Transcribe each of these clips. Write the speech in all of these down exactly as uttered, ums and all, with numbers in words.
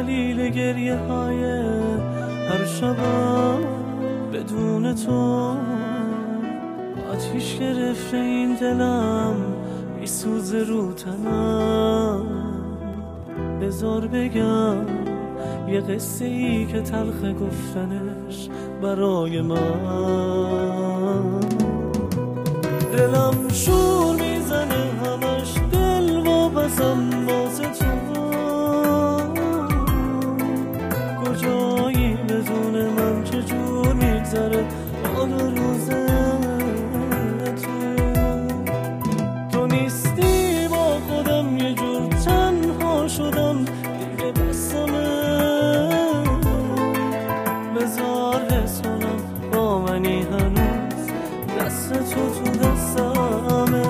دلیل گریه های هر شبم بدون تو. آتیش گرفته این دلم میسوزه رو تنم. بذار بگم یه قصه ای که تلخ گفتنش برای من. دلم شور میزنه همش دل و بزم واسه تو. کجایی بدون من چجور میگذره حال روزه تو. تو نیستی با خودم یه جور تنها شدم دیگه بسمه. بذار حس کنم با منی هنوز دست تو تو دستمه.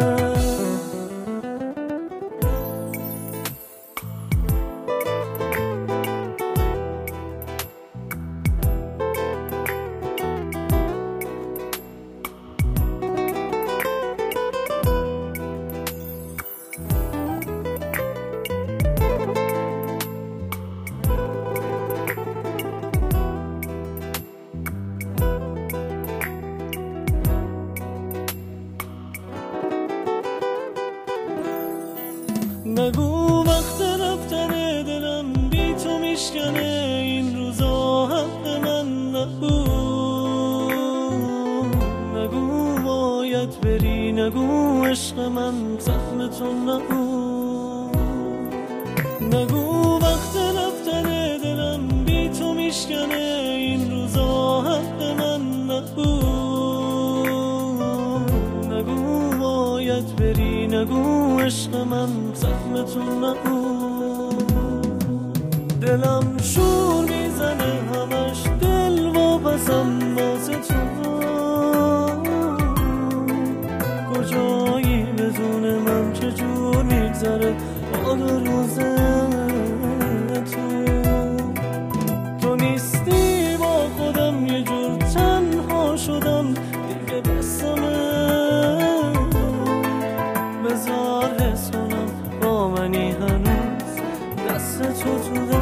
نگو وقت رفتن دلم بی تو میشکنه این روزا حق من نبود. نگو باید بری، نگو عشق من زخم تو نبود. نگو وقت رفتن دلم بی تو میشکنه این روزا حق من نبود. نگو باید بری، نگو عشق من زخم تو نبود. دلم شور میزنه همش دل و بزم واسه تو. کجایی بدون من چجور میگذره حال روزه تو. تو نیستی با خودم یه جور تنها شدم دیگه بسمه. بذار حس کنم با منی هنوز دست تو تو